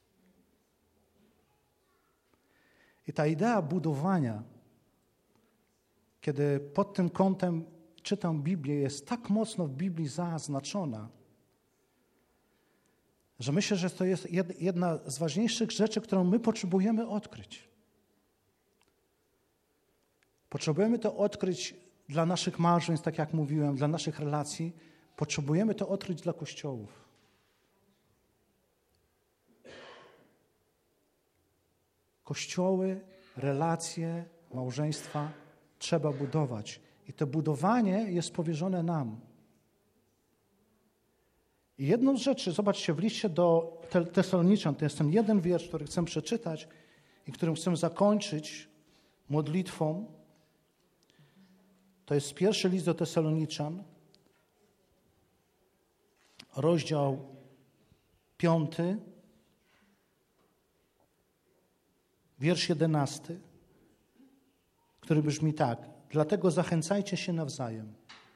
I ta idea budowania, kiedy pod tym kątem czytam Biblię, jest tak mocno w Biblii zaznaczona, że myślę, że to jest jedna z ważniejszych rzeczy, którą my potrzebujemy odkryć. Potrzebujemy to odkryć dla naszych małżeństw, tak jak mówiłem, dla naszych relacji. Potrzebujemy to odkryć dla kościołów. Kościoły, relacje, małżeństwa trzeba budować. I to budowanie jest powierzone nam. I jedną z rzeczy, zobaczcie, w liście do Tesaloniczan, to jest ten jeden wiersz, który chcę przeczytać i którym chcę zakończyć modlitwą. To jest pierwszy list do Tesaloniczan, rozdział 5, wiersz 11, który brzmi tak. Dlatego zachęcajcie się nawzajem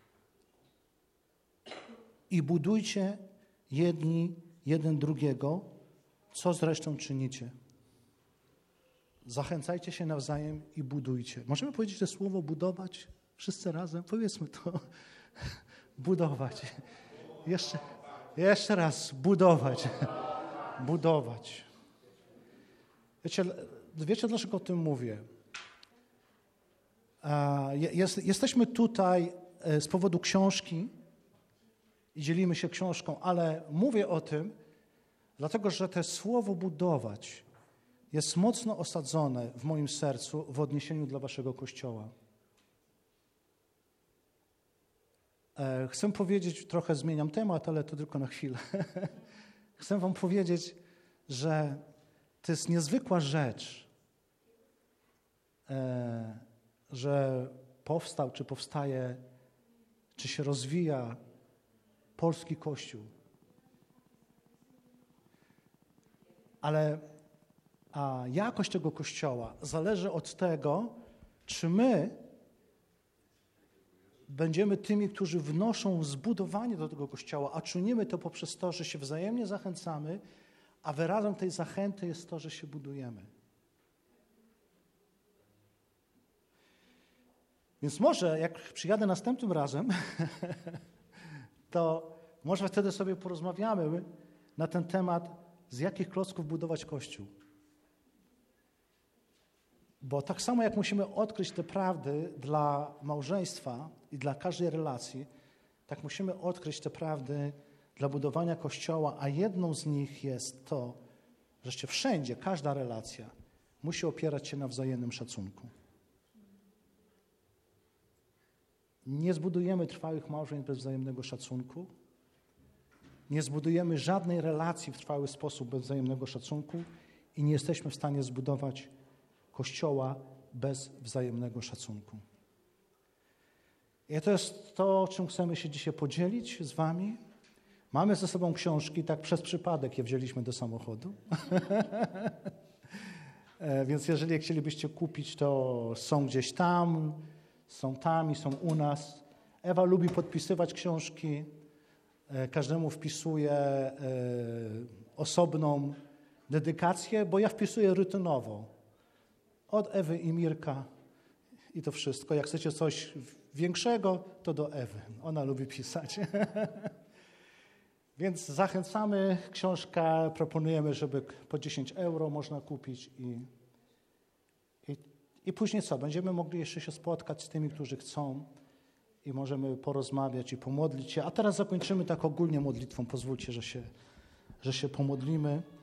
i budujcie jeden drugiego, co zresztą czynicie. Zachęcajcie się nawzajem i budujcie. Możemy powiedzieć to słowo budować? Wszyscy razem? Powiedzmy to. Budować. Jeszcze raz. Budować. Budować. Wiecie, dlaczego o tym mówię? Jesteśmy tutaj z powodu książki i dzielimy się książką, ale mówię o tym, dlatego że to słowo budować jest mocno osadzone w moim sercu w odniesieniu dla waszego Kościoła. Chcę powiedzieć, trochę zmieniam temat, ale to tylko na chwilę. Chcę wam powiedzieć, że to jest niezwykła rzecz, że powstał, czy powstaje, czy się rozwija polski Kościół. Ale jakość tego Kościoła zależy od tego, czy my będziemy tymi, którzy wnoszą zbudowanie do tego Kościoła, a czynimy to poprzez to, że się wzajemnie zachęcamy, a wyrazem tej zachęty jest to, że się budujemy. Więc może, jak przyjadę następnym razem, to może wtedy sobie porozmawiamy na ten temat, z jakich klocków budować Kościół. Bo tak samo jak musimy odkryć te prawdy dla małżeństwa i dla każdej relacji, tak musimy odkryć te prawdy dla budowania Kościoła, a jedną z nich jest to, że wszędzie, każda relacja musi opierać się na wzajemnym szacunku. Nie zbudujemy trwałych małżeństw bez wzajemnego szacunku. Nie zbudujemy żadnej relacji w trwały sposób bez wzajemnego szacunku i nie jesteśmy w stanie zbudować Kościoła bez wzajemnego szacunku. I to jest to, czym chcemy się dzisiaj podzielić z wami. Mamy ze sobą książki, tak przez przypadek je wzięliśmy do samochodu. Więc jeżeli chcielibyście kupić, to są gdzieś tam, są tam i są u nas. Ewa lubi podpisywać książki. Każdemu wpisuje osobną dedykację, bo ja wpisuję rutynowo. Od Ewy i Mirka i to wszystko. Jak chcecie coś większego, to do Ewy. Ona lubi pisać. Więc zachęcamy. Książka proponujemy, żeby po 10 euro można kupić i później co? Będziemy mogli jeszcze się spotkać z tymi, którzy chcą i możemy porozmawiać i pomodlić się. A teraz zakończymy tak ogólnie modlitwą. Pozwólcie, że się pomodlimy.